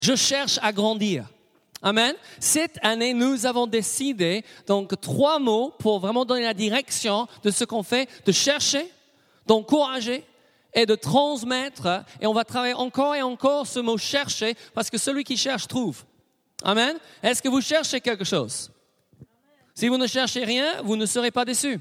Je cherche à grandir. Amen. Cette année, nous avons décidé, donc 3 mots pour vraiment donner la direction de ce qu'on fait, de chercher, d'encourager et de transmettre. Et on va travailler encore et encore ce mot chercher, parce que celui qui cherche trouve. Amen. Est-ce que vous cherchez quelque chose? Si vous ne cherchez rien, vous ne serez pas déçus.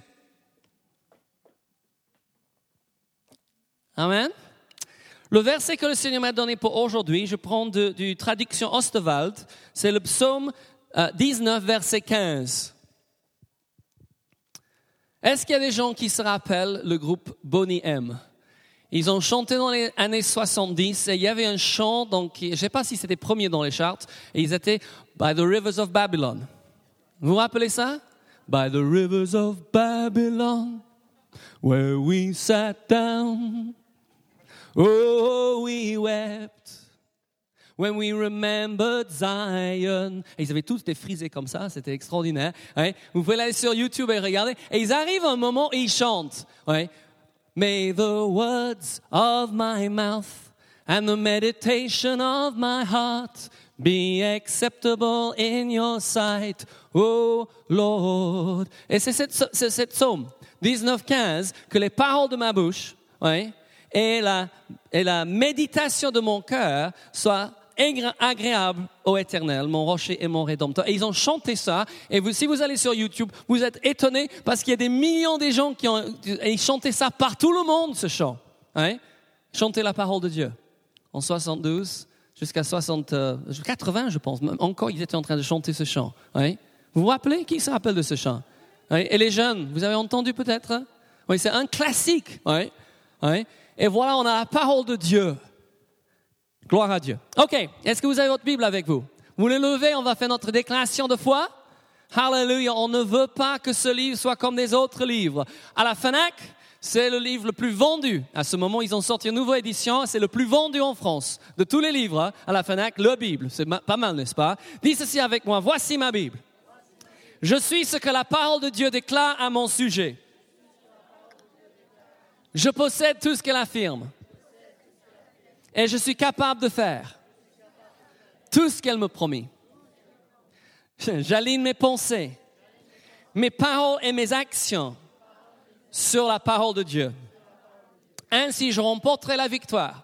Amen. Le verset que le Seigneur m'a donné pour aujourd'hui, je prends du traduction Ostewald, c'est le psaume 19, verset 15. Est-ce qu'il y a des gens qui se rappellent le groupe Boney M? Ils ont chanté dans les années 70 et il y avait un chant, donc, je ne sais pas si c'était premier dans les charts, et ils étaient « By the rivers of Babylon ». Vous vous rappelez ça? « By the rivers of Babylon, where we sat down ». Oh, we wept when we remembered Zion. Et ils avaient tous des frisés comme ça, c'était extraordinaire. Ouais. Vous pouvez aller sur YouTube et regarder. Et ils arrivent à un moment et ils chantent. Ouais. May the words of my mouth and the meditation of my heart be acceptable in your sight, oh Lord. Et c'est cette psaume 19-15 que les paroles de ma bouche, ouais, et la méditation de mon cœur soit agréable au Éternel, mon rocher et mon rédempteur. Et ils ont chanté ça. Et si vous allez sur YouTube, vous êtes étonnés parce qu'il y a des millions de gens qui ont chanté ça par tout le monde, ce chant. Hein? Chanter la parole de Dieu. En 72 jusqu'à 80, je pense. Même encore, ils étaient en train de chanter ce chant. Hein? Vous vous rappelez? Qui se rappelle de ce chant? Hein? Et les jeunes, vous avez entendu peut-être? Oui, c'est un classique. Oui. Oui. Et voilà, on a la parole de Dieu. Gloire à Dieu. OK, est-ce que vous avez votre Bible avec vous? Vous les levez, on va faire notre déclaration de foi. Hallelujah, on ne veut pas que ce livre soit comme des autres livres. À la Fnac, c'est le livre le plus vendu. À ce moment, ils ont sorti une nouvelle édition. C'est le plus vendu en France. De tous les livres, hein, à la Fnac, la Bible. C'est pas mal, n'est-ce pas? Dis ceci avec moi. Voici ma Bible. Je suis ce que la parole de Dieu déclare à mon sujet. Je possède tout ce qu'elle affirme. Et je suis capable de faire tout ce qu'elle me promet. J'aligne mes pensées, mes paroles et mes actions sur la parole de Dieu. Ainsi, je remporterai la victoire.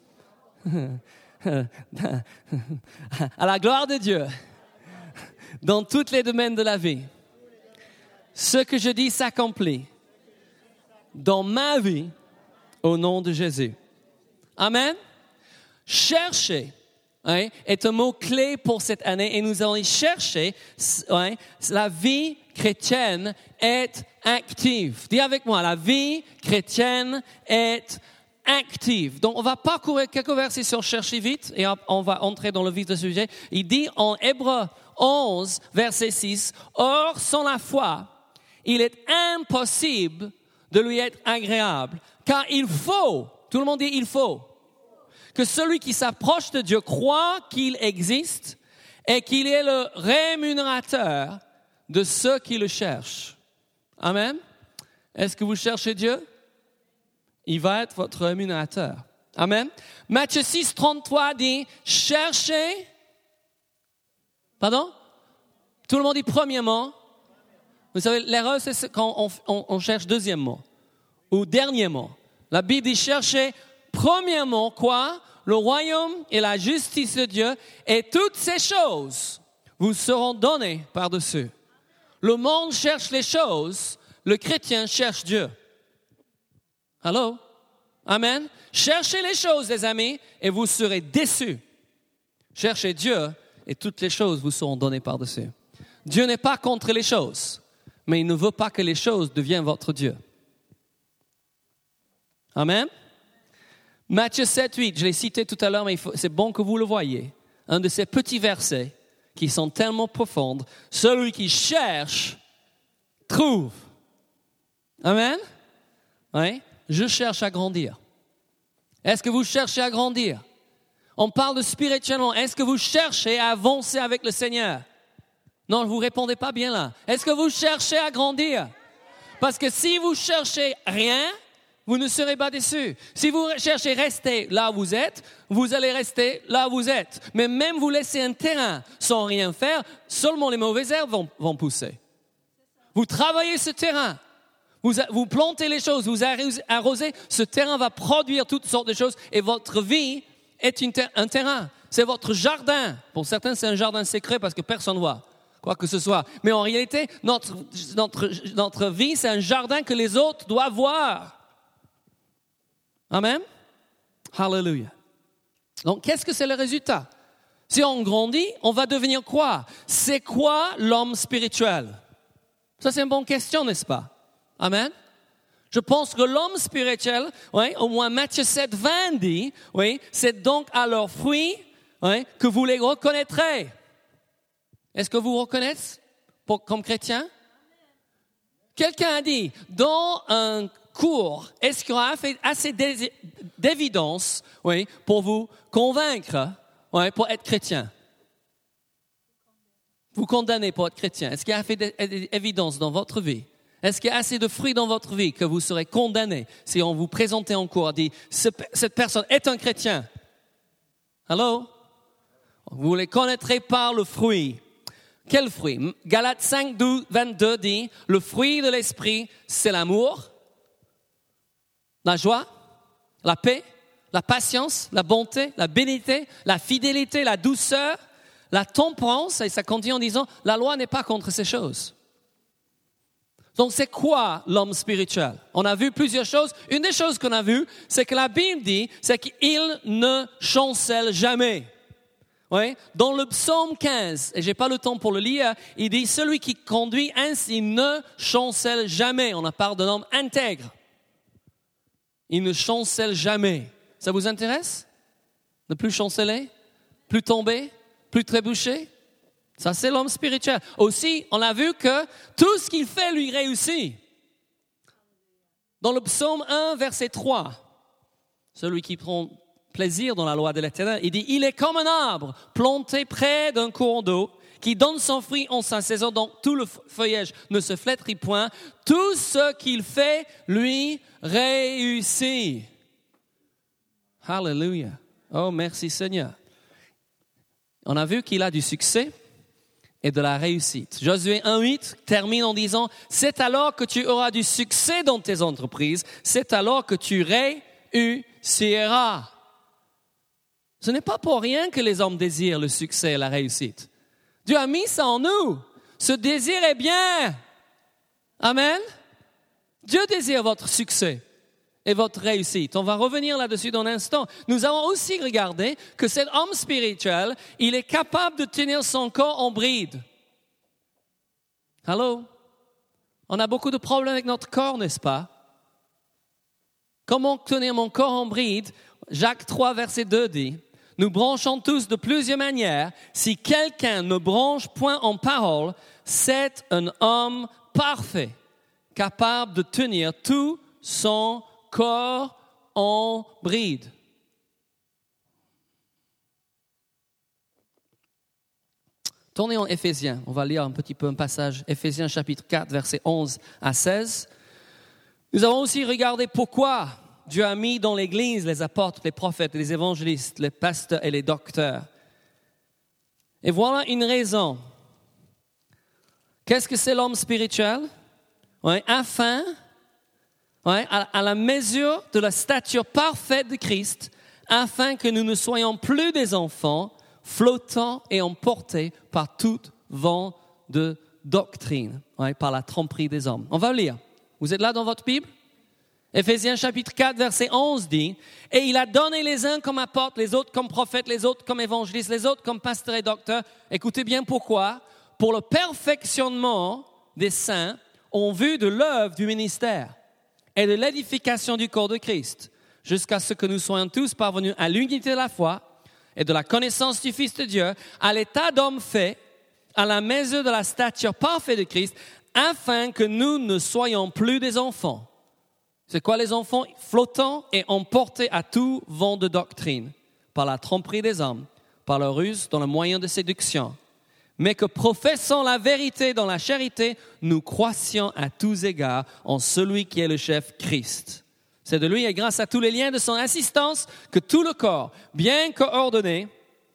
À la gloire de Dieu, dans tous les domaines de la vie. Ce que je dis s'accomplit dans ma vie, au nom de Jésus. Amen. Chercher, hein, est un mot clé pour cette année et nous allons y chercher. Hein, la vie chrétienne est active. Dis avec moi, la vie chrétienne est active. Donc, on va parcourir quelques versets sur chercher vite et on va entrer dans le vif du sujet. Il dit en Hébreux 11, verset 6, « Or, sans la foi, il est impossible de lui être agréable, car il faut, tout le monde dit il faut, que celui qui s'approche de Dieu croit qu'il existe et qu'il est le rémunérateur de ceux qui le cherchent. » Amen. Est-ce que vous cherchez Dieu? Il va être votre rémunérateur. Amen. Matthieu 6, 33 dit, cherchez. Pardon? Tout le monde dit premièrement. Vous savez, l'erreur, c'est quand on cherche deuxièmement ou dernièrement. La Bible dit cherchez premièrement quoi? Le royaume et la justice de Dieu et toutes ces choses vous seront données par-dessus. Le monde cherche les choses, le chrétien cherche Dieu. Allô? Amen. Cherchez les choses, les amis, et vous serez déçus. Cherchez Dieu et toutes les choses vous seront données par-dessus. Dieu n'est pas contre les choses, mais il ne veut pas que les choses deviennent votre Dieu. Amen. Matthieu 7, 8, je l'ai cité tout à l'heure, mais c'est bon que vous le voyez. Un de ces petits versets qui sont tellement profonds. Celui qui cherche, trouve. Amen. Oui. Je cherche à grandir. Est-ce que vous cherchez à grandir? On parle de spirituellement. Est-ce que vous cherchez à avancer avec le Seigneur? Non, vous ne répondez pas bien là. Est-ce que vous cherchez à grandir? Parce que si vous cherchez rien, vous ne serez pas déçus. Si vous cherchez à rester là où vous êtes, vous allez rester là où vous êtes. Mais même vous laissez un terrain sans rien faire, seulement les mauvaises herbes vont pousser. Vous travaillez ce terrain, vous plantez les choses, vous arrosez, ce terrain va produire toutes sortes de choses et votre vie est un terrain. C'est votre jardin. Pour certains, c'est un jardin secret parce que personne ne voit quoi que ce soit. Mais en réalité, notre vie, c'est un jardin que les autres doivent voir. Amen. Hallelujah. Donc, qu'est-ce que c'est le résultat? Si on grandit, on va devenir quoi? C'est quoi l'homme spirituel? Ça, c'est une bonne question, n'est-ce pas? Amen. Je pense que l'homme spirituel, au moins Matthieu 7, 20 dit, c'est donc à leurs fruits que vous les reconnaîtrez. Est-ce que vous reconnaissez comme chrétien? Quelqu'un a dit, dans un cours, est-ce qu'il y aura assez d'évidence pour vous convaincre pour être chrétien? Vous condamnez pour être chrétien. Est-ce qu'il y a assez d'évidence dans votre vie? Est-ce qu'il y a assez de fruits dans votre vie que vous serez condamné si on vous présentait en cours, dit cette personne est un chrétien? Allô? Vous les connaîtrez par le fruit. Quel fruit? Galates 5, 22 dit, le fruit de l'esprit, c'est l'amour, la joie, la paix, la patience, la bonté, la bénité, la fidélité, la douceur, la tempérance, et ça continue en disant, la loi n'est pas contre ces choses. Donc c'est quoi l'homme spirituel? On a vu plusieurs choses. Une des choses qu'on a vues, c'est que la Bible dit, c'est qu'il ne chancelle jamais. Dans le psaume 15, et j'ai pas le temps pour le lire, il dit, celui qui conduit ainsi ne chancelle jamais. On parle d'un homme intègre. Il ne chancelle jamais. Ça vous intéresse? Ne plus chanceler? Plus tomber? Plus trébucher? Ça, c'est l'homme spirituel. Aussi, on a vu que tout ce qu'il fait lui réussit. Dans le psaume 1, verset 3, celui qui prend plaisir dans la loi de l'Éternel, il dit, il est comme un arbre planté près d'un courant d'eau qui donne son fruit en sa saison, donc tout le feuillage ne se flétrit point. Tout ce qu'il fait lui réussit. Hallelujah. Oh, merci Seigneur. On a vu qu'il a du succès et de la réussite. Josué 1:8 termine en disant, c'est alors que tu auras du succès dans tes entreprises, c'est alors que tu réussiras. Ce n'est pas pour rien que les hommes désirent le succès et la réussite. Dieu a mis ça en nous. Ce désir est bien. Amen. Dieu désire votre succès et votre réussite. On va revenir là-dessus dans un instant. Nous avons aussi regardé que cet homme spirituel, il est capable de tenir son corps en bride. Allô? On a beaucoup de problèmes avec notre corps, n'est-ce pas? Comment tenir mon corps en bride? Jacques 3, verset 2 dit, nous branchons tous de plusieurs manières. Si quelqu'un ne branche point en parole, c'est un homme parfait, capable de tenir tout son corps en bride. Tournez en Éphésiens. On va lire un petit peu un passage. Éphésiens chapitre 4, versets 11 à 16. Nous avons aussi regardé pourquoi Dieu a mis dans l'Église les apôtres, les prophètes, les évangélistes, les pasteurs et les docteurs. Et voilà une raison. Qu'est-ce que c'est l'homme spirituel? Afin, à la mesure de la stature parfaite de Christ, afin que nous ne soyons plus des enfants, flottant et emportés par tout vent de doctrine, par la tromperie des hommes. On va lire. Vous êtes là dans votre Bible? Éphésiens chapitre 4, verset 11 dit, « Et il a donné les uns comme apôtres, les autres comme prophètes, les autres comme évangélistes, les autres comme pasteurs et docteurs. » Écoutez bien pourquoi. Pour le perfectionnement des saints en vue de l'œuvre du ministère et de l'édification du corps de Christ, jusqu'à ce que nous soyons tous parvenus à l'unité de la foi et de la connaissance du Fils de Dieu, à l'état d'homme fait, à la mesure de la stature parfaite de Christ, afin que nous ne soyons plus des enfants. C'est quoi les enfants? Flottants et emportés à tout vent de doctrine, par la tromperie des hommes, par leur ruse dans le moyen de séduction. Mais que professant la vérité dans la charité, nous croissions à tous égards en celui qui est le chef, Christ. C'est de lui et grâce à tous les liens de son assistance que tout le corps, bien coordonné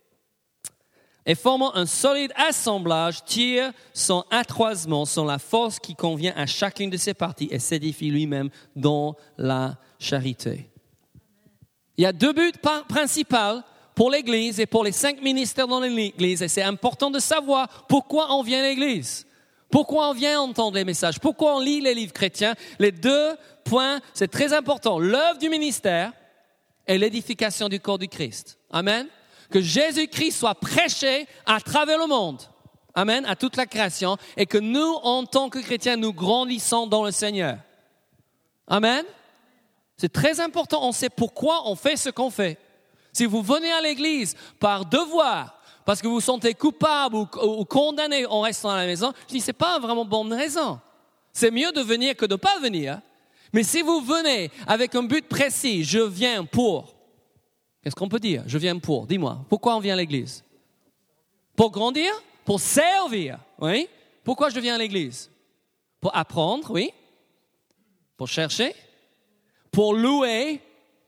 et formant un solide assemblage, tire son accroissement sur la force qui convient à chacune de ses parties et s'édifie lui-même dans la charité. Il y a 2 buts principaux pour l'Église et pour les 5 ministères dans l'Église. Et c'est important de savoir pourquoi on vient à l'Église. Pourquoi on vient entendre les messages. Pourquoi on lit les livres chrétiens. Les 2 points, c'est très important. L'œuvre du ministère et l'édification du corps du Christ. Amen. Que Jésus-Christ soit prêché à travers le monde. Amen. À toute la création. Et que nous, en tant que chrétiens, nous grandissons dans le Seigneur. Amen. C'est très important. On sait pourquoi on fait ce qu'on fait. Si vous venez à l'église par devoir, parce que vous vous sentez coupable ou condamné en restant à la maison, je dis, c'est pas vraiment bonne raison. C'est mieux de venir que de ne pas venir. Mais si vous venez avec un but précis, je viens pour, qu'est-ce qu'on peut dire? Je viens pour, dis-moi, pourquoi on vient à l'église? Pour grandir? Pour servir, oui. Pourquoi je viens à l'église? Pour apprendre, oui. Pour chercher. Pour louer.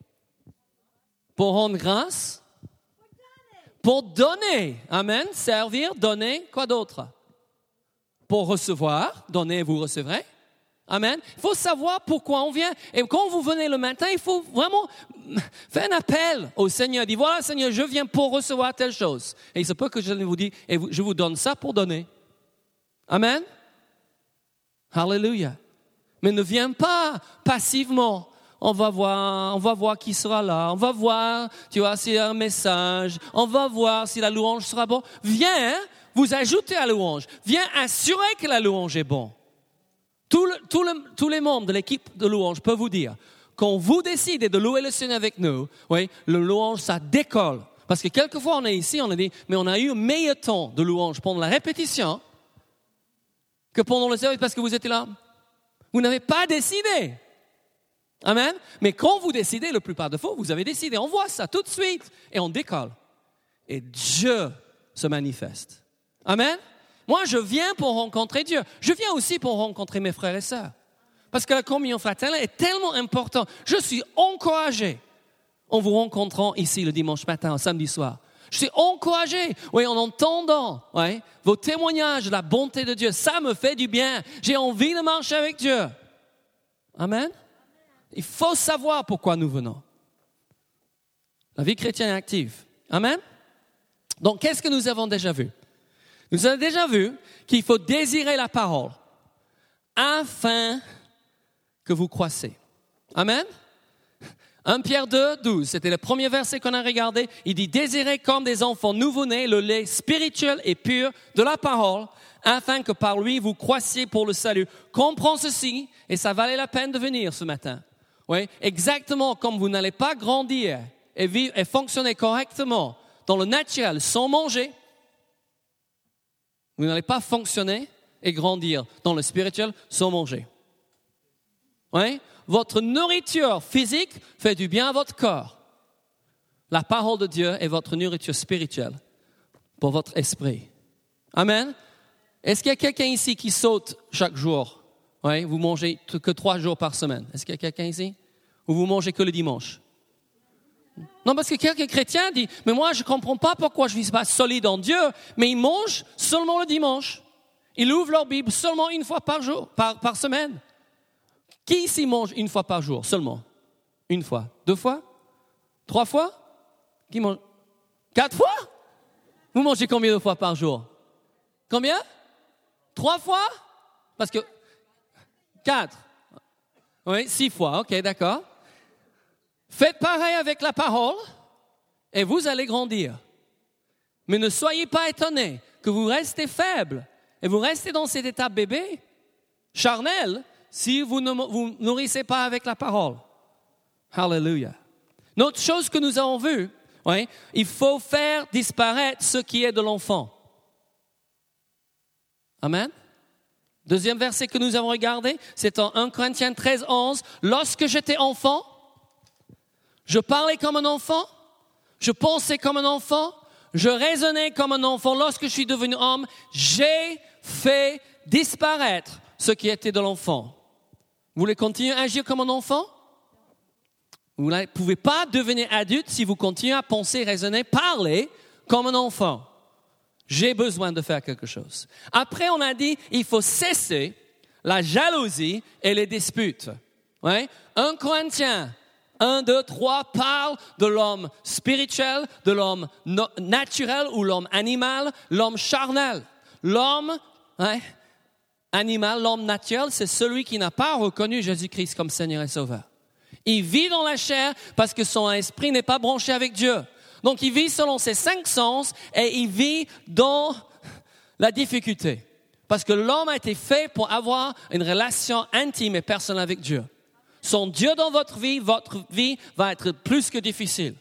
Pour rendre grâce. Pour donner. Amen. Servir, donner. Quoi d'autre? Pour recevoir. Donner, vous recevrez. Amen. Il faut savoir pourquoi on vient. Et quand vous venez le matin, il faut vraiment faire un appel au Seigneur. Dire, voilà Seigneur, je viens pour recevoir telle chose. Et il se peut que je vous dise, et je vous donne ça pour donner. Amen. Alléluia. Mais ne viens pas passivement. On va voir qui sera là. On va voir, tu vois, s'il y a un message. On va voir si la louange sera bonne. Viens vous ajouter à la louange. Viens assurer que la louange est bonne. Tous les membres de l'équipe de louange peuvent vous dire, quand vous décidez de louer le Seigneur avec nous, oui, le louange, ça décolle. Parce que quelquefois, on est ici, on a dit, mais on a eu un meilleur temps de louange pendant la répétition que pendant le service parce que vous étiez là. Vous n'avez pas décidé. Amen. Mais quand vous décidez, la plupart de fois, vous avez décidé. On voit ça tout de suite et on décolle. Et Dieu se manifeste. Amen. Moi, je viens pour rencontrer Dieu. Je viens aussi pour rencontrer mes frères et sœurs. Parce que la communion fraternelle est tellement importante. Je suis encouragé en vous rencontrant ici le dimanche matin, samedi soir. Je suis encouragé, oui, en entendant vos témoignages de la bonté de Dieu. Ça me fait du bien. J'ai envie de marcher avec Dieu. Amen. Il faut savoir pourquoi nous venons. La vie chrétienne est active. Amen. Donc, qu'est-ce que nous avons déjà vu? Nous avons déjà vu qu'il faut désirer la parole afin que vous croissez. Amen. 1 Pierre 2, 12, c'était le premier verset qu'on a regardé. Il dit, désirez comme des enfants nouveau-nés le lait spirituel et pur de la parole, afin que par lui vous croissiez pour le salut. Comprends ceci, et ça valait la peine de venir ce matin. Oui, exactement comme vous n'allez pas grandir et vivre et fonctionner correctement dans le naturel sans manger, vous n'allez pas fonctionner et grandir dans le spirituel sans manger. Oui, votre nourriture physique fait du bien à votre corps. La parole de Dieu est votre nourriture spirituelle pour votre esprit. Amen. Est-ce qu'il y a quelqu'un ici qui saute chaque jour? Oui, vous mangez que 3 jours par semaine. Est-ce qu'il y a quelqu'un ici? Ou vous mangez que le dimanche? Non, parce que quelqu'un chrétien dit, mais moi je ne comprends pas pourquoi je ne suis pas solide en Dieu, mais ils mangent seulement le dimanche. Ils ouvrent leur Bible seulement une fois par jour, par semaine. Qui ici mange une fois par jour seulement? Une fois? 2 fois? 3 fois? Qui mange? 4 fois? Vous mangez combien de fois par jour? Combien? 3 fois? Parce que 4. Oui, 6 fois. OK, d'accord. Faites pareil avec la parole et vous allez grandir. Mais ne soyez pas étonnés que vous restez faible et vous restez dans cet état bébé, charnel, si vous ne vous nourrissez pas avec la parole. Hallelujah. Une autre chose que nous avons vue, il faut faire disparaître ce qui est de l'enfant. Amen. Deuxième verset que nous avons regardé, c'est en 1 Corinthiens 13, 11. Lorsque j'étais enfant, je parlais comme un enfant, je pensais comme un enfant, je raisonnais comme un enfant. Lorsque je suis devenu homme, j'ai fait disparaître ce qui était de l'enfant. Vous voulez continuer à agir comme un enfant? Vous ne pouvez pas devenir adulte si vous continuez à penser, raisonner, parler comme un enfant. J'ai besoin de faire quelque chose. Après, on a dit, il faut cesser la jalousie et les disputes. Ouais? 1 Corinthiens 1, 2, 3 parle de l'homme spirituel, de l'homme naturel ou l'homme animal, l'homme charnel. L'homme animal, l'homme naturel, c'est celui qui n'a pas reconnu Jésus-Christ comme Seigneur et Sauveur. Il vit dans la chair parce que son esprit n'est pas branché avec Dieu. Donc, il vit selon ses 5 sens et il vit dans la difficulté. Parce que l'homme a été fait pour avoir une relation intime et personnelle avec Dieu. Son Dieu dans votre vie va être plus que difficile.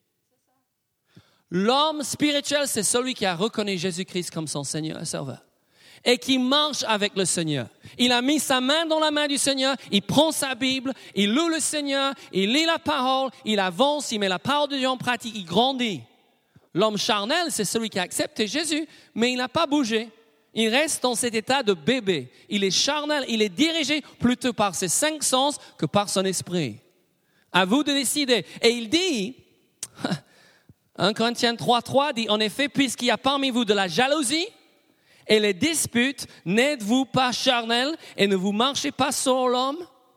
L'homme spirituel, c'est celui qui a reconnu Jésus-Christ comme son Seigneur et Sauveur. Et qui marche avec le Seigneur. Il a mis sa main dans la main du Seigneur, il prend sa Bible, il loue le Seigneur, il lit la parole, il avance, il met la parole de Dieu en pratique, il grandit. L'homme charnel, c'est celui qui a accepté Jésus, mais il n'a pas bougé. Il reste dans cet état de bébé. Il est charnel, il est dirigé plutôt par ses 5 sens que par son esprit. À vous de décider. Et il dit, 1 Corinthiens 3 dit, en effet, puisqu'il y a parmi vous de la jalousie, et les disputes, n'êtes-vous pas charnels et ne vous marchez pas sur l'homme?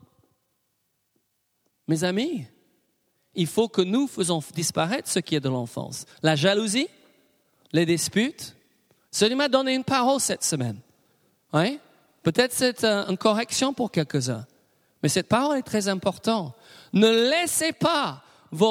Mes amis, il faut que nous faisons disparaître ce qui est de l'enfance. La jalousie, les disputes. Celui m'a donné une parole cette semaine. Oui? Peut-être c'est une correction pour quelques-uns. Mais cette parole est très importante. Ne laissez pas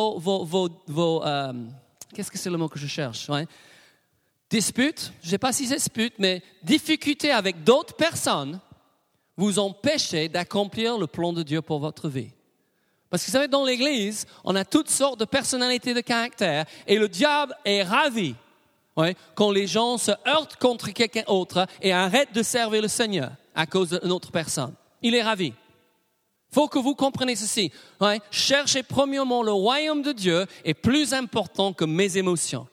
qu'est-ce que c'est le mot que je cherche? Ouais? Dispute, je ne sais pas si c'est dispute, mais difficulté avec d'autres personnes vous empêcher d'accomplir le plan de Dieu pour votre vie. Parce que vous savez, dans l'Église, on a toutes sortes de personnalités de caractère et le diable est ravi quand les gens se heurtent contre quelqu'un d'autre et arrêtent de servir le Seigneur à cause d'une autre personne. Il est ravi. Il faut que vous compreniez ceci. Cherchez premièrement le royaume de Dieu est plus important que mes émotions.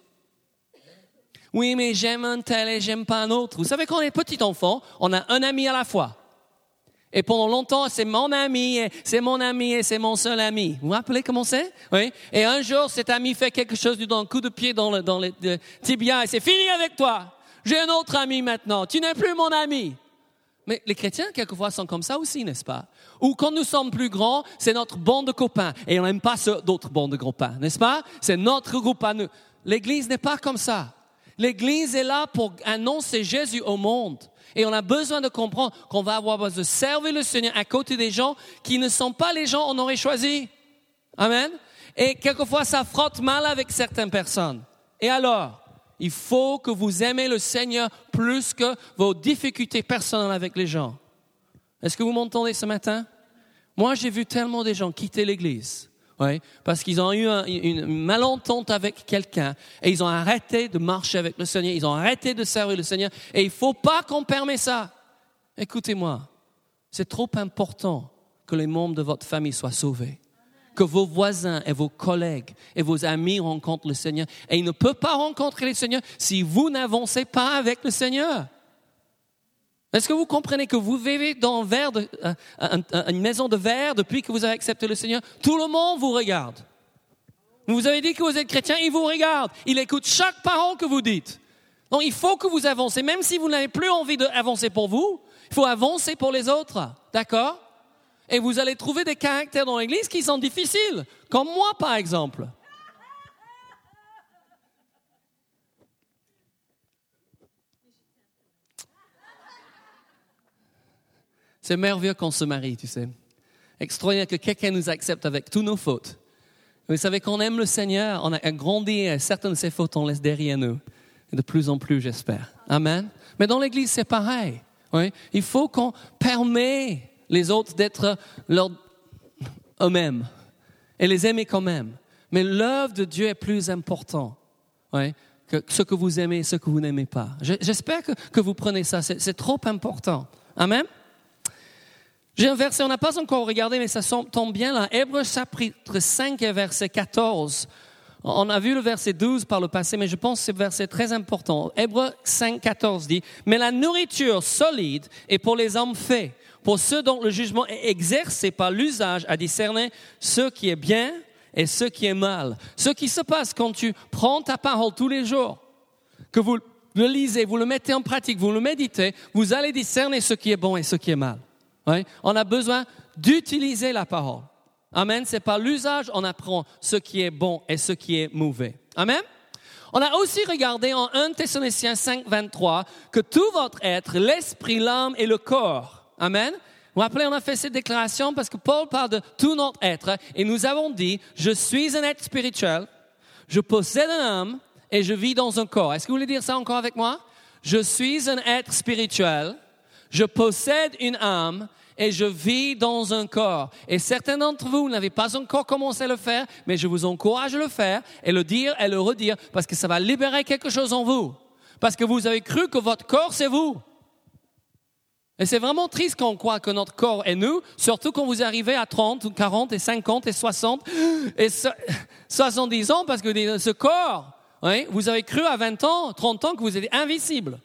Oui, mais j'aime un tel et j'aime pas un autre. Vous savez, quand on est petit enfant, on a un ami à la fois. Et pendant longtemps, c'est mon ami, et c'est mon ami, et c'est mon seul ami. Vous vous rappelez comment c'est? Oui. Et un jour, cet ami fait quelque chose, lui donne un coup de pied dans le tibia, et c'est fini avec toi. J'ai un autre ami maintenant. Tu n'es plus mon ami. Mais les chrétiens, quelquefois, sont comme ça aussi, n'est-ce pas? Ou quand nous sommes plus grands, c'est notre bande de copains. Et on n'aime pas d'autres bandes de copains, n'est-ce pas? C'est notre groupe à nous. L'Église n'est pas comme ça. L'Église est là pour annoncer Jésus au monde. Et on a besoin de comprendre qu'on va avoir besoin de servir le Seigneur à côté des gens qui ne sont pas les gens qu'on aurait choisis. Amen. Et quelquefois, ça frotte mal avec certaines personnes. Et alors, il faut que vous aimez le Seigneur plus que vos difficultés personnelles avec les gens. Est-ce que vous m'entendez ce matin? Moi, j'ai vu tellement de gens quitter l'Église. Oui, parce qu'ils ont eu une malentente avec quelqu'un et ils ont arrêté de marcher avec le Seigneur, ils ont arrêté de servir le Seigneur et il ne faut pas qu'on permette ça. Écoutez-moi, c'est trop important que les membres de votre famille soient sauvés, que vos voisins et vos collègues et vos amis rencontrent le Seigneur et ils ne peuvent pas rencontrer le Seigneur si vous n'avancez pas avec le Seigneur. Est-ce que vous comprenez que vous vivez dans une maison de verre depuis que vous avez accepté le Seigneur? Tout le monde vous regarde. Vous avez dit que vous êtes chrétien, il vous regarde. Il écoute chaque parole que vous dites. Donc il faut que vous avancez. Même si vous n'avez plus envie d'avancer pour vous, il faut avancer pour les autres. D'accord? Et vous allez trouver des caractères dans l'Église qui sont difficiles. Comme moi, par exemple. C'est merveilleux qu'on se marie, tu sais. Extraordinaire que quelqu'un nous accepte avec toutes nos fautes. Vous savez qu'on aime le Seigneur, on a grandi, certaines de ces fautes on laisse derrière nous. Et de plus en plus, j'espère. Amen. Mais dans l'Église, c'est pareil. Oui? Il faut qu'on permette les autres d'être eux-mêmes et les aimer quand même. Mais l'œuvre de Dieu est plus importante que ce que vous aimez et ce que vous n'aimez pas. J'espère que vous prenez ça. C'est trop important. Amen. J'ai un verset, on n'a pas encore regardé, mais ça tombe bien là. Hébreux chapitre 5 et verset 14. On a vu le verset 12 par le passé, mais je pense que c'est un verset très important. Hébreux 5, 14 dit, « Mais la nourriture solide est pour les hommes faits, pour ceux dont le jugement est exercé par l'usage à discerner ce qui est bien et ce qui est mal. Ce qui se passe quand tu prends ta parole tous les jours, que vous le lisez, vous le mettez en pratique, vous le méditez, vous allez discerner ce qui est bon et ce qui est mal. Oui? On a besoin d'utiliser la parole. Amen. C'est par l'usage on apprend ce qui est bon et ce qui est mauvais. Amen. On a aussi regardé en 1 Thessaloniciens 5, 23 que tout votre être, l'esprit, l'âme et le corps. Amen. Vous vous rappelez, on a fait cette déclaration parce que Paul parle de tout notre être et nous avons dit, je suis un être spirituel, je possède une âme et je vis dans un corps. Est-ce que vous voulez dire ça encore avec moi? Je suis un être spirituel, je possède une âme et je vis dans un corps. Et certains d'entre vous n'avez pas encore commencé à le faire, mais je vous encourage à le faire et le dire et le redire parce que ça va libérer quelque chose en vous. Parce que vous avez cru que votre corps, c'est vous. Et c'est vraiment triste quand on croit que notre corps est nous, surtout quand vous arrivez à 30, 40 et 50 et 60 et 70 ans parce que ce corps, oui, vous avez cru à 20 ans, 30 ans que vous êtes invisible.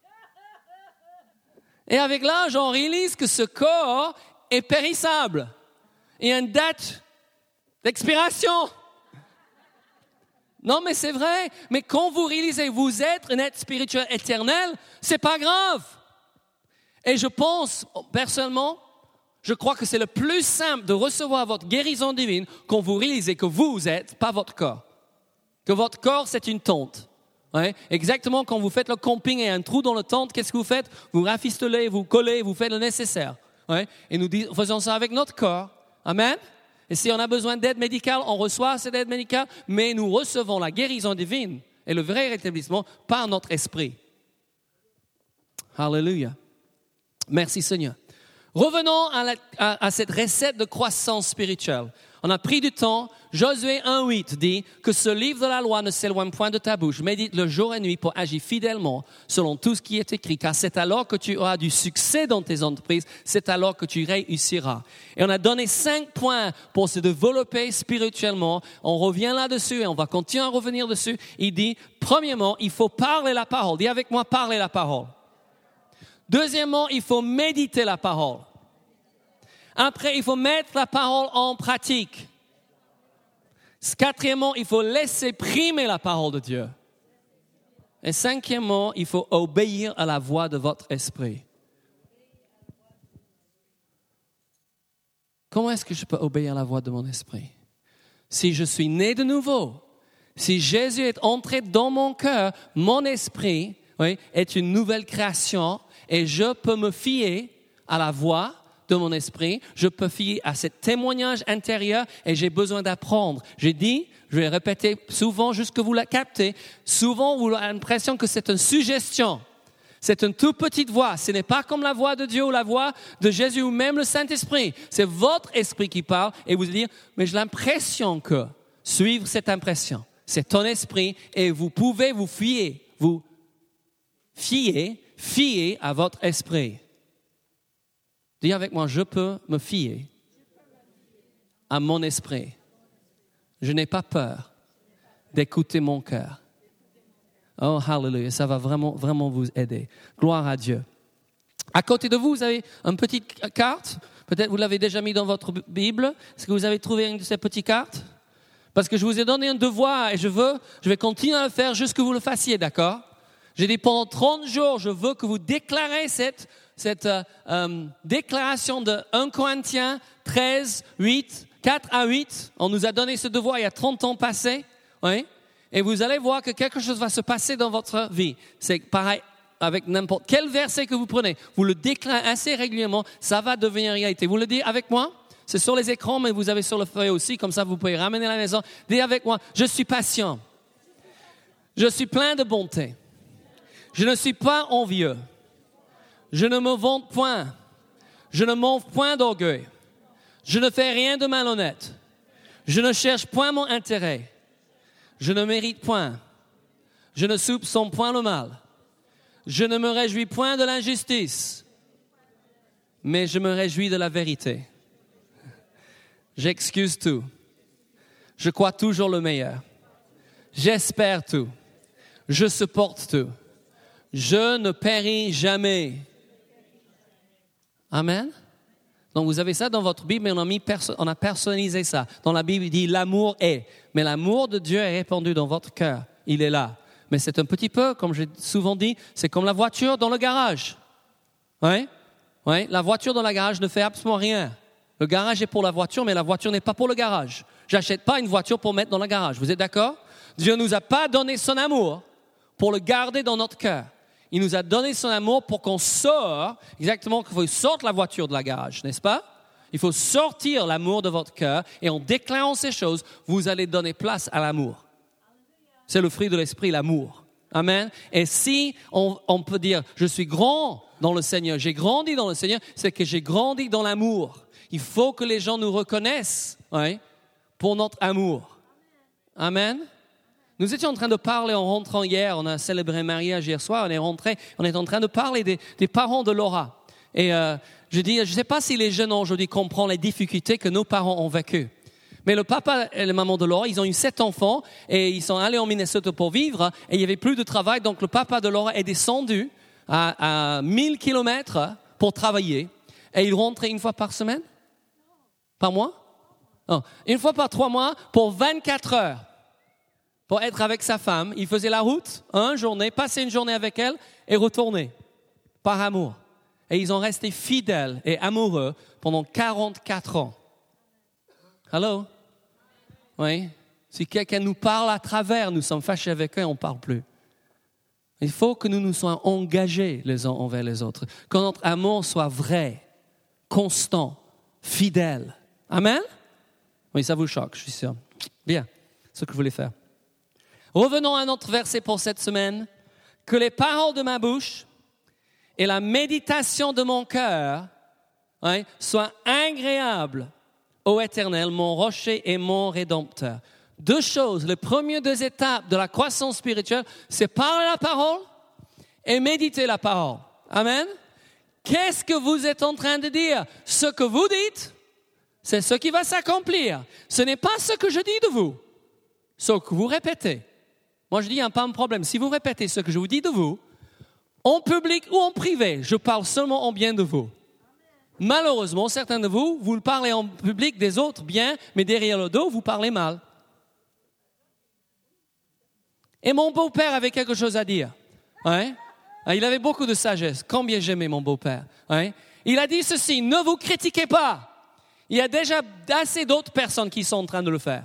Et avec l'âge, on réalise que ce corps est périssable. Il y a une date d'expiration. Non, mais c'est vrai. Mais quand vous réalisez que vous êtes un être spirituel éternel, c'est pas grave. Et je pense, personnellement, je crois que c'est le plus simple de recevoir votre guérison divine quand vous réalisez que vous êtes pas votre corps. Que votre corps, c'est une tente. Ouais. Exactement, quand vous faites le camping et un trou dans la tente, qu'est-ce que vous faites? Vous rafistolez, vous collez, vous faites le nécessaire. Ouais. Et nous faisons ça avec notre corps. Amen. Et si on a besoin d'aide médicale, on reçoit cette aide médicale, mais nous recevons la guérison divine et le vrai rétablissement par notre esprit. Alléluia. Merci Seigneur. Revenons à cette recette de croissance spirituelle. On a pris du temps. Josué 1,8 dit que ce livre de la loi ne s'éloigne point de ta bouche. Médite le jour et nuit pour agir fidèlement selon tout ce qui est écrit. Car c'est alors que tu auras du succès dans tes entreprises. C'est alors que tu réussiras. Et on a donné 5 points pour se développer spirituellement. On revient là-dessus et on va continuer à revenir dessus. Il dit, premièrement, il faut parler la parole. Dis avec moi, parler la parole. Deuxièmement, il faut méditer la parole. Après, il faut mettre la parole en pratique. Quatrièmement, il faut laisser primer la parole de Dieu. Et cinquièmement, il faut obéir à la voix de votre esprit. Comment est-ce que je peux obéir à la voix de mon esprit? Si je suis né de nouveau, si Jésus est entré dans mon cœur, mon esprit, oui, est une nouvelle création et je peux me fier à la voix de mon esprit, je peux fier à ce témoignage intérieur et j'ai besoin d'apprendre. J'ai dit, je vais répéter souvent jusqu'à vous la captez, souvent vous avez l'impression que c'est une suggestion. C'est une toute petite voix. Ce n'est pas comme la voix de Dieu ou la voix de Jésus ou même le Saint-Esprit. C'est votre esprit qui parle et vous dites, mais j'ai l'impression que, suivre cette impression, c'est ton esprit et vous pouvez vous fier à votre esprit. Dis avec moi, je peux me fier à mon esprit. Je n'ai pas peur d'écouter mon cœur. Oh, hallelujah, ça va vraiment, vraiment vous aider. Gloire à Dieu. À côté de vous, vous avez une petite carte. Peut-être vous l'avez déjà mis dans votre Bible. Est-ce que vous avez trouvé une de ces petites cartes? Parce que je vous ai donné un devoir et je vais continuer à le faire jusqu'à ce que vous le fassiez, d'accord? J'ai dit pendant 30 jours, je veux que vous déclarez cette déclaration de 1 Corinthiens 13, 8, 4 à 8. On nous a donné ce devoir il y a 30 ans passés. Oui. Et vous allez voir que quelque chose va se passer dans votre vie. C'est pareil avec n'importe quel verset que vous prenez. Vous le déclarez assez régulièrement, ça va devenir réalité. Vous le dites avec moi? C'est sur les écrans, mais vous avez sur le feuille aussi. Comme ça, vous pouvez ramener à la maison. Dites avec moi, je suis patient. Je suis plein de bonté. Je ne suis pas envieux. Je ne me vante point. Je ne m'offre point d'orgueil. Je ne fais rien de malhonnête. Je ne cherche point mon intérêt. Je ne mérite point. Je ne soupçonne point le mal. Je ne me réjouis point de l'injustice, mais je me réjouis de la vérité. J'excuse tout. Je crois toujours le meilleur. J'espère tout. Je supporte tout. Je ne péris jamais. Amen. Donc vous avez ça dans votre Bible, mais on a personnalisé ça. Dans la Bible, il dit l'amour est. Mais l'amour de Dieu est répandu dans votre cœur. Il est là. Mais c'est un petit peu, comme j'ai souvent dit, c'est comme la voiture dans le garage. Oui? Oui? La voiture dans le garage ne fait absolument rien. Le garage est pour la voiture, mais la voiture n'est pas pour le garage. J'achète pas une voiture pour mettre dans le garage. Vous êtes d'accord? Dieu nous a pas donné son amour pour le garder dans notre cœur. Il nous a donné son amour pour qu'on sorte, exactement qu'il faut sortir la voiture de la garage, n'est-ce pas? Il faut sortir l'amour de votre cœur et en déclarant ces choses, vous allez donner place à l'amour. C'est le fruit de l'esprit, l'amour. Amen. Et si on peut dire, je suis grand dans le Seigneur, j'ai grandi dans le Seigneur, c'est que j'ai grandi dans l'amour. Il faut que les gens nous reconnaissent, oui, pour notre amour. Amen. Nous étions en train de parler en rentrant hier, on a célébré un mariage hier soir, on est en train de parler des parents de Laura. Et je dis, je ne sais pas si les jeunes aujourd'hui comprennent les difficultés que nos parents ont vécues. Mais le papa et la maman de Laura, ils ont eu 7 enfants et ils sont allés en Minnesota pour vivre et il n'y avait plus de travail. Donc le papa de Laura est descendu à 1000 kilomètres pour travailler et il rentrait une fois par semaine, par mois, non, une fois par 3 mois pour 24 heures. Pour être avec sa femme, il faisait la route, une journée, passer une journée avec elle et retourner, par amour. Et ils ont resté fidèles et amoureux pendant 44 ans. Allô? Oui? Si quelqu'un nous parle à travers, nous sommes fâchés avec eux et on ne parle plus. Il faut que nous soyons engagés les uns envers les autres. Que notre amour soit vrai, constant, fidèle. Amen? Oui, ça vous choque, je suis sûr. Bien, c'est ce que je voulais faire. Revenons à notre verset pour cette semaine. Que les paroles de ma bouche et la méditation de mon cœur soient agréables ô Éternel, mon rocher et mon rédempteur. 2 choses, les premières 2 étapes de la croissance spirituelle, c'est parler la parole et méditer la parole. Amen. Qu'est-ce que vous êtes en train de dire? Ce que vous dites, c'est ce qui va s'accomplir. Ce n'est pas ce que je dis de vous, ce que vous répétez. Moi, je dis, il n'y a pas de problème. Si vous répétez ce que je vous dis de vous, en public ou en privé, je parle seulement en bien de vous. Malheureusement, certains de vous, vous le parlez en public des autres bien, mais derrière le dos, vous parlez mal. Et mon beau-père avait quelque chose à dire. Hein? Il avait beaucoup de sagesse. Combien j'aimais mon beau-père. Hein? Il a dit ceci, ne vous critiquez pas. Il y a déjà assez d'autres personnes qui sont en train de le faire.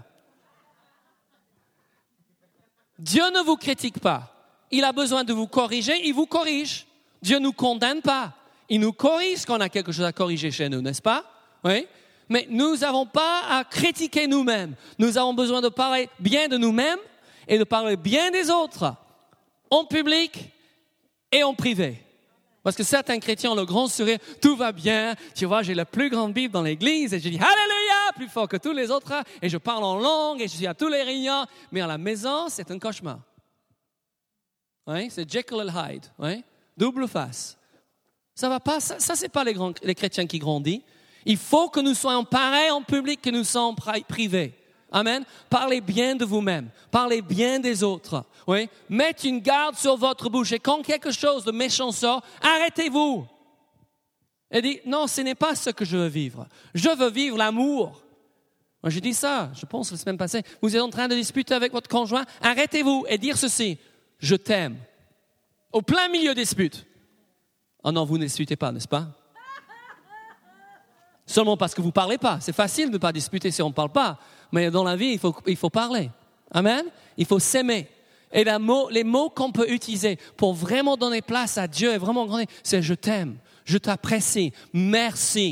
Dieu ne vous critique pas. Il a besoin de vous corriger, il vous corrige. Dieu ne nous condamne pas. Il nous corrige quand on a quelque chose à corriger chez nous, n'est-ce pas? Oui. Mais nous n'avons pas à critiquer nous-mêmes. Nous avons besoin de parler bien de nous-mêmes et de parler bien des autres, en public et en privé. Parce que certains chrétiens ont le grand sourire, tout va bien, tu vois, j'ai la plus grande Bible dans l'église et je dis Alléluia, plus fort que tous les autres, et je parle en langue et je suis à tous les réunions, mais à la maison, c'est un cauchemar. Oui, c'est Jekyll et Hyde, oui, double face. Ça va pas, ça c'est pas les chrétiens qui grandissent. Il faut que nous soyons pareils en public que nous sommes privés. Amen. Parlez bien de vous-même. Parlez bien des autres. Oui. Mettez une garde sur votre bouche. Et quand quelque chose de méchant sort, arrêtez-vous. Et dites, non, ce n'est pas ce que je veux vivre. Je veux vivre l'amour. Moi, j'ai dit ça, je pense, la semaine passée. Vous êtes en train de disputer avec votre conjoint. Arrêtez-vous et dire ceci. Je t'aime. Au plein milieu de dispute. Oh non, vous ne disputez pas, n'est-ce pas? Seulement parce que vous ne parlez pas. C'est facile de ne pas disputer si on ne parle pas. Mais dans la vie, il faut parler. Amen. Il faut s'aimer. Et les mots qu'on peut utiliser pour vraiment donner place à Dieu et vraiment grandir, c'est « je t'aime »,« je t'apprécie »,« merci »,«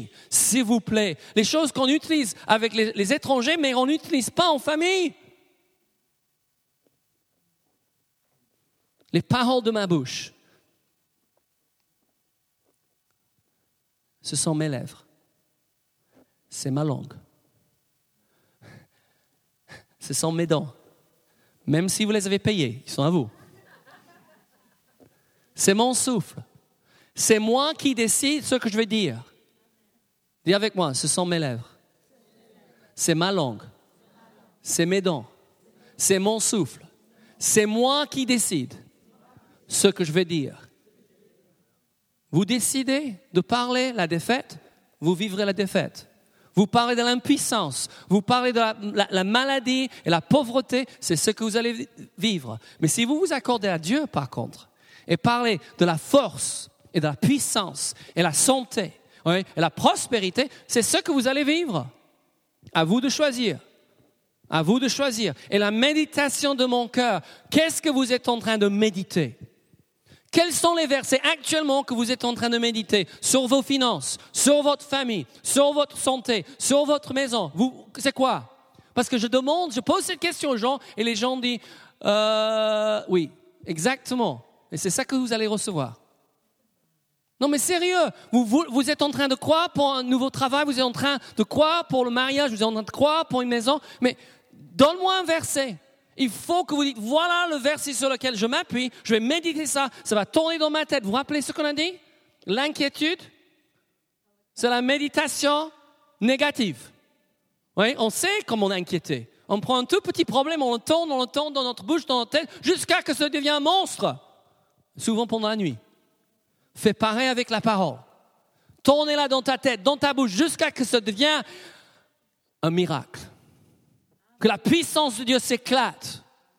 s'il vous plaît ». Les choses qu'on utilise avec les étrangers, mais on n'utilise pas en famille. Les paroles de ma bouche, ce sont mes lèvres. C'est ma langue. Ce sont mes dents. Même si vous les avez payés, ils sont à vous. C'est mon souffle. C'est moi qui décide ce que je vais dire. Dis avec moi, ce sont mes lèvres. C'est ma langue. C'est mes dents. C'est mon souffle. C'est moi qui décide ce que je vais dire. Vous décidez de parler la défaite, vous vivrez la défaite. Vous parlez de l'impuissance, vous parlez de la maladie et la pauvreté, c'est ce que vous allez vivre. Mais si vous vous accordez à Dieu, par contre, et parlez de la force et de la puissance et la santé, oui, et la prospérité, c'est ce que vous allez vivre. À vous de choisir. À vous de choisir. Et la méditation de mon cœur, qu'est-ce que vous êtes en train de méditer? Quels sont les versets actuellement que vous êtes en train de méditer sur vos finances, sur votre famille, sur votre santé, sur votre maison? C'est quoi? Parce que je pose cette question aux gens et les gens disent oui, exactement. Et c'est ça que vous allez recevoir. Non mais sérieux, vous êtes en train de croire pour un nouveau travail, vous êtes en train de croire pour le mariage, vous êtes en train de croire pour une maison, mais donne-moi un verset. Il faut que vous dites, voilà le verset sur lequel je m'appuie, je vais méditer ça, ça va tourner dans ma tête. Vous vous rappelez ce qu'on a dit? L'inquiétude, c'est la méditation négative. Oui, on sait comment on est inquiété. On prend un tout petit problème, on le tourne dans notre bouche, dans notre tête, jusqu'à ce que ça devienne un monstre. Souvent pendant la nuit. Fais pareil avec la parole. Tournez-la dans ta tête, dans ta bouche, jusqu'à ce que ça devienne un miracle. Que la puissance de Dieu s'éclate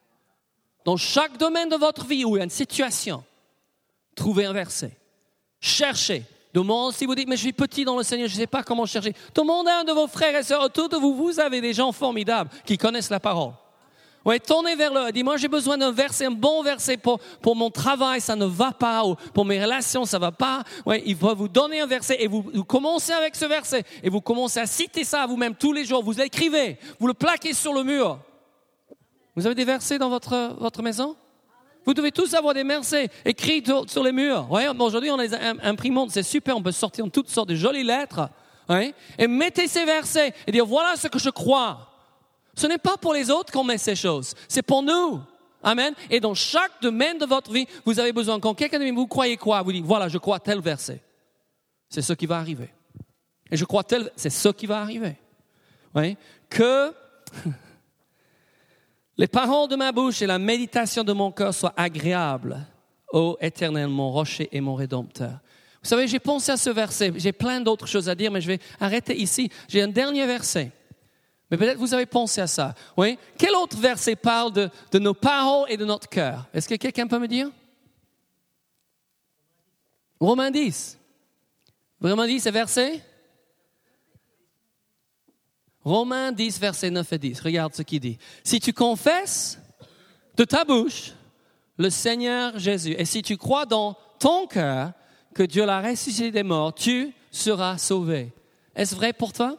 dans chaque domaine de votre vie où il y a une situation. Trouvez un verset. Cherchez. Demandez si vous dites, mais je suis petit dans le Seigneur, je ne sais pas comment chercher. Demandez à un de vos frères et sœurs autour de vous. Vous avez des gens formidables qui connaissent la parole. Ouais, tournez vers le. Dis-moi, j'ai besoin d'un verset, un bon verset pour mon travail, ça ne va pas, ou pour mes relations, ça ne va pas. Ouais, il va vous donner un verset et vous commencez avec ce verset et vous commencez à citer ça à vous-même tous les jours. Vous l'écrivez, vous le plaquez sur le mur. Vous avez des versets dans votre maison? Vous devez tous avoir des versets écrits sur les murs. Ouais, aujourd'hui, on les imprime, c'est super, on peut sortir toutes sortes de jolies lettres. Ouais, et mettez ces versets et dire, voilà ce que je crois. Ce n'est pas pour les autres qu'on met ces choses, c'est pour nous. Amen. Et dans chaque domaine de votre vie, vous avez besoin, quand quelqu'un de vous croyez quoi, vous dites, voilà, je crois tel verset. C'est ce qui va arriver. Et je crois c'est ce qui va arriver. Oui. Que les paroles de ma bouche et la méditation de mon cœur soient agréables, ô Éternel, mon rocher et mon rédempteur. Vous savez, j'ai pensé à ce verset, j'ai plein d'autres choses à dire, mais je vais arrêter ici. J'ai un dernier verset. Mais peut-être vous avez pensé à ça. Oui? Quel autre verset parle de nos paroles et de notre cœur? Est-ce que quelqu'un peut me dire? Romains 10. Romains 10, c'est verset? Romains 10, versets 9 et 10. Regarde ce qu'il dit. Si tu confesses de ta bouche le Seigneur Jésus, et si tu crois dans ton cœur que Dieu l'a ressuscité des morts, tu seras sauvé. Est-ce vrai pour toi?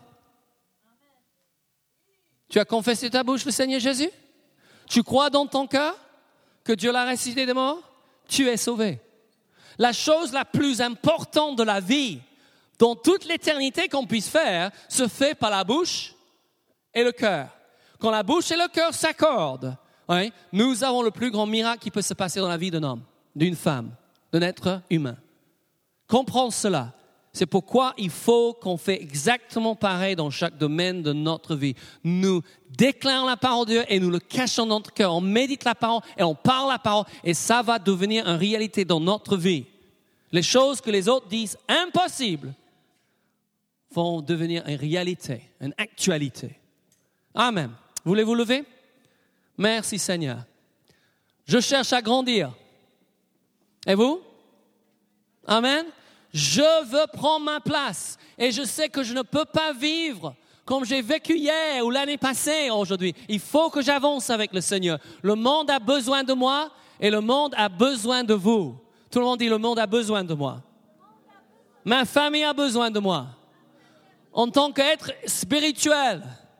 Tu as confessé de ta bouche le Seigneur Jésus? Tu crois dans ton cœur que Dieu l'a ressuscité des morts? Tu es sauvé. La chose la plus importante de la vie, dans toute l'éternité qu'on puisse faire, se fait par la bouche et le cœur. Quand la bouche et le cœur s'accordent, oui, nous avons le plus grand miracle qui peut se passer dans la vie d'un homme, d'une femme, d'un être humain. Comprends cela. C'est pourquoi il faut qu'on fait exactement pareil dans chaque domaine de notre vie. Nous déclarons la parole de Dieu et nous le cachons dans notre cœur. On médite la parole et on parle la parole et ça va devenir une réalité dans notre vie. Les choses que les autres disent impossibles vont devenir une réalité, une actualité. Amen. Voulez-vous lever? Merci Seigneur. Je cherche à grandir. Et vous? Amen. Je veux prendre ma place et je sais que je ne peux pas vivre comme j'ai vécu hier ou l'année passée aujourd'hui. Il faut que j'avance avec le Seigneur. Le monde a besoin de moi et le monde a besoin de vous. Tout le monde dit le monde a besoin de moi. Ma famille a besoin de moi. En tant qu'être spirituel,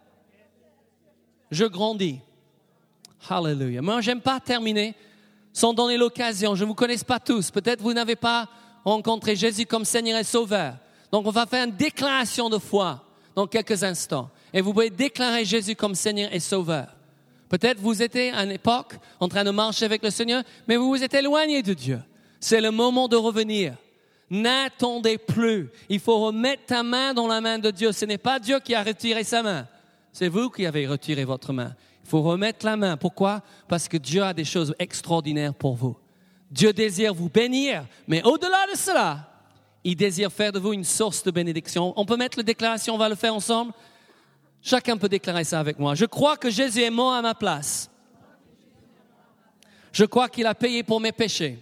je grandis. Hallelujah. Moi, j'aime pas terminer sans donner l'occasion. Je ne vous connais pas tous. Peut-être vous n'avez pas rencontrer Jésus comme Seigneur et Sauveur. Donc, on va faire une déclaration de foi dans quelques instants. Et vous pouvez déclarer Jésus comme Seigneur et Sauveur. Peut-être vous étiez à une époque en train de marcher avec le Seigneur, mais vous vous êtes éloigné de Dieu. C'est le moment de revenir. N'attendez plus. Il faut remettre ta main dans la main de Dieu. Ce n'est pas Dieu qui a retiré sa main. C'est vous qui avez retiré votre main. Il faut remettre la main. Pourquoi? Parce que Dieu a des choses extraordinaires pour vous. Dieu désire vous bénir, mais au-delà de cela, Il désire faire de vous une source de bénédiction. On peut mettre la déclaration, on va le faire ensemble. Chacun peut déclarer ça avec moi. Je crois que Jésus est mort à ma place. Je crois qu'il a payé pour mes péchés.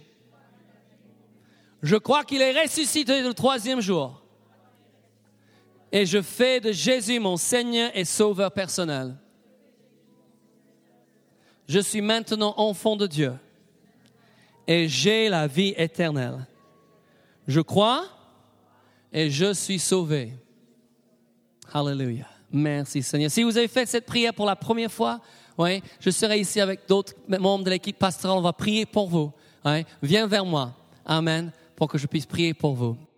Je crois qu'il est ressuscité le 3e jour. Et je fais de Jésus mon Seigneur et Sauveur personnel. Je suis maintenant enfant de Dieu. Et j'ai la vie éternelle. Je crois et je suis sauvé. Alléluia. Merci Seigneur. Si vous avez fait cette prière pour la première fois, ouais, je serai ici avec d'autres membres de l'équipe pastorale. On va prier pour vous. Ouais. Viens vers moi. Amen. Pour que je puisse prier pour vous.